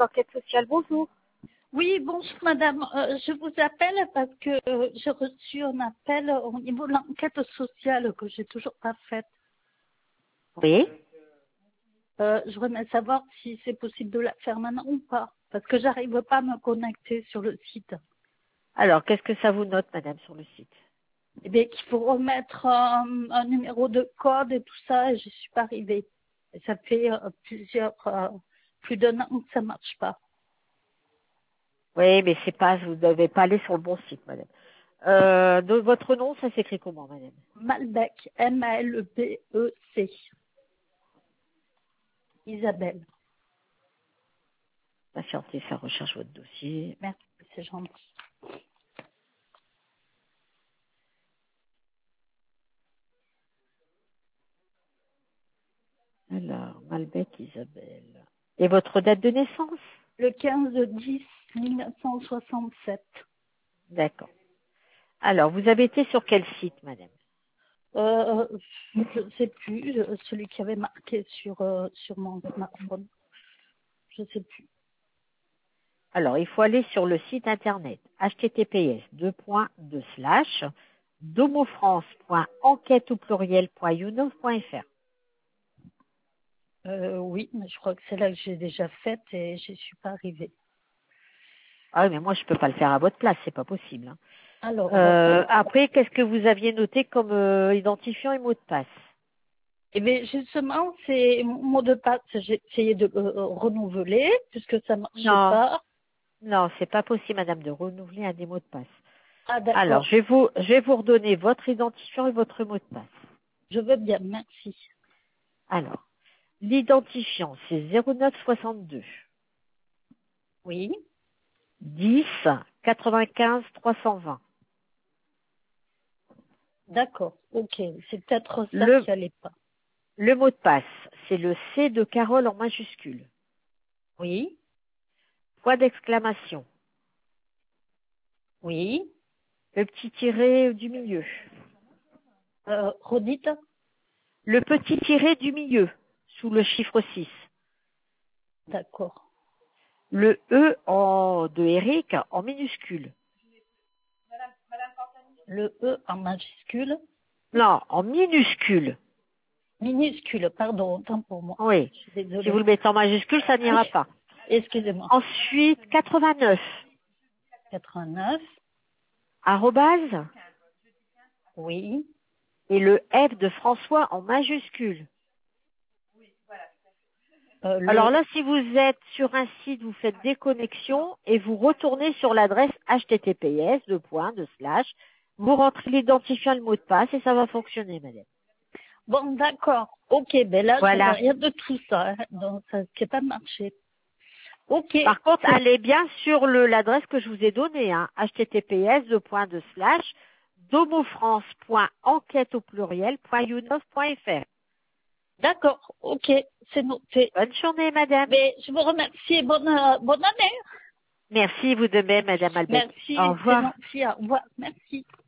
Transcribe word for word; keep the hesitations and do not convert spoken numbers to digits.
enquête sociale, bonjour. Oui, bonjour madame. Euh, je vous appelle parce que euh, j'ai reçu un appel au niveau de l'enquête sociale que j'ai toujours pas faite. Oui. Euh, je voudrais savoir si c'est possible de la faire maintenant ou pas, parce que j'arrive pas à me connecter sur le site. Alors, qu'est-ce que ça vous note, madame, sur le site? Eh bien, qu'il faut remettre un, un numéro de code et tout ça, et je suis pas arrivée. Et ça fait euh, plusieurs, euh, plus d'un an que ça marche pas. Oui, mais c'est pas, vous ne devez pas aller sur le bon site, madame. Euh, donc, votre nom, ça s'écrit comment, madame? Malbec, M A L B E C. Isabelle. Patientez, ça recherche votre dossier. Merci, c'est gentil. Alors, Malbec Isabelle. Et votre date de naissance? Le quinze dix mille neuf cent soixante-sept. D'accord. Alors, vous avez été sur quel site, madame? Euh, je ne sais plus, je- celui qui avait marqué sur, euh, sur mon smartphone. Je ne sais plus. Alors, il faut aller sur le site internet https deux points deux slash domofrance.enquête au pluriel point youneuf point fr. Euh, oui, mais je crois que c'est là que j'ai déjà fait et je suis pas arrivée. Ah oui, mais moi, je peux pas le faire à votre place, c'est pas possible. hein. Alors, Euh, d'accord. après, qu'est-ce que vous aviez noté comme euh, identifiant et mot de passe? Eh bien, justement, c'est mon mot de passe. J'ai essayé de euh, euh, renouveler puisque ça marchait Non, pas. non, c'est pas possible, madame, de renouveler un des mots de passe. Ah, Alors, d'accord. je vais vous, je vais vous redonner votre identifiant et votre mot de passe. Je veux bien, merci. Alors, l'identifiant, c'est zéro neuf soixante-deux Oui, dix quatre-vingt-quinze trois cent vingt. d'accord. Ok, c'est peut-être ça Le, qui allait pas. le mot de passe, c'est le C de Carole en majuscule. Oui, Point d'exclamation. oui. Le petit tiret du milieu. Euh, redites. Le petit tiret du milieu, sous le chiffre six. D'accord. Le E en, de Eric en minuscule. Le E en majuscule. Non, en minuscule. Minuscule, pardon, autant pour moi. Oui. Je suis Si vous désolée. le mettez en majuscule, ça n'ira pas. Excusez-moi. Ensuite, quatre-vingt-neuf. quatre-vingt-neuf. Arrobase. Oui. Et le F de François en majuscule. Euh, Alors le là, si vous êtes sur un site, vous faites déconnexion et vous retournez sur l'adresse https, deux points, deux slash, vous rentrez l'identifiant et le mot de passe et ça va fonctionner, madame. Bon, d'accord. Ok, ben là, j'avais Voilà. rien de tout ça. hein, donc, ça n'a pas marché. Ok. Par contre, c'est- allez bien sur le l'adresse que je vous ai donnée, hein, https, deux points, deux slash, domofrance.enquête au pluriel, point youneuf point fr. D'accord. Ok. C'est noté. Bonne journée, madame. Mais je vous remercie et bonne, euh, bonne année. Merci, vous de même, madame Albec. Au Merci. C'est revoir. gentil. Au revoir. Merci.